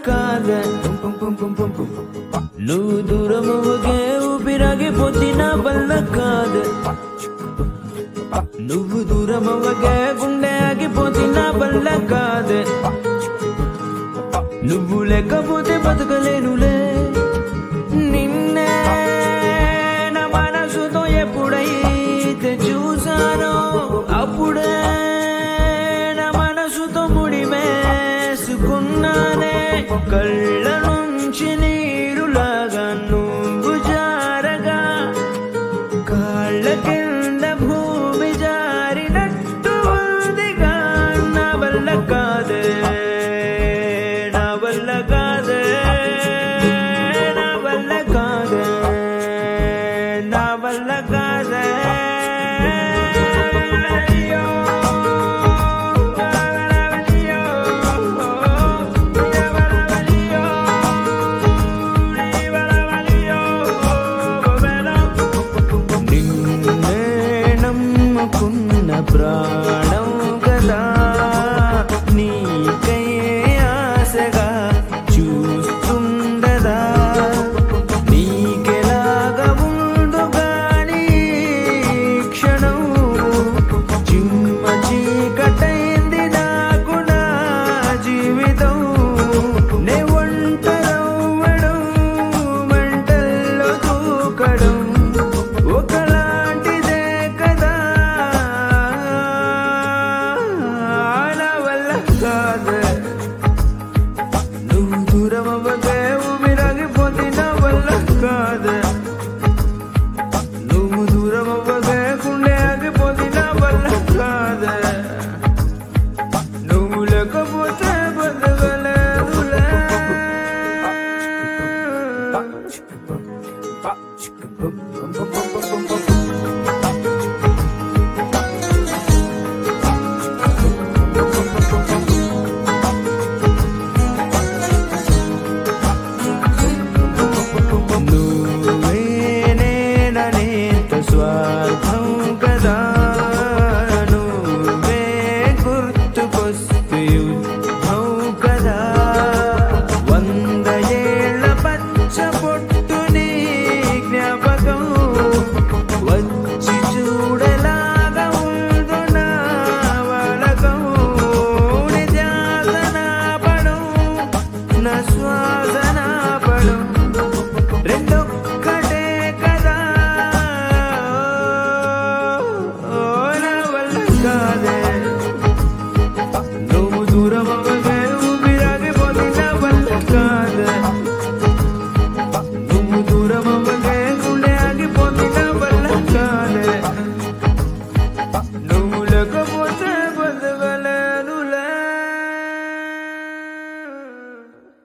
కాదే నువ్వు దూరమవ్వకే ఊపిరాగిపోతే నా వల్ల కాదే నువ్వు దూరమవ్వకే గుండె ఆగిపోతే నా వల్ల కాదే నువ్వు లేకపోతే బతకలేనులే నిన్నే నా మనసుతో ఎప్పుడైతే చూసానో అప్పుడే నా మనసుతో ముడివేసుకున్నానే కళ్ళ నుంచి నీరులాగా నువ్వు జారగా కాళ్ళ కింద భూమి జారినట్టు ఉందిగా నా వల్ల కాదే నా వల్ల కాదే నా వల్ల కాదే నా వల్ల కాదే ప్రాణం కదా నీకై ఆశగా చూస్తుండదా నీకెలాగా ఉండు గాని క్షణం చిమ్మ చీకటైంది నాకు నా జీవితం నే ఒంటరవ్వడం మంటల్లో దూకడం ఒకలాంటిదే కదా నువ్వు దూరం అవ్వక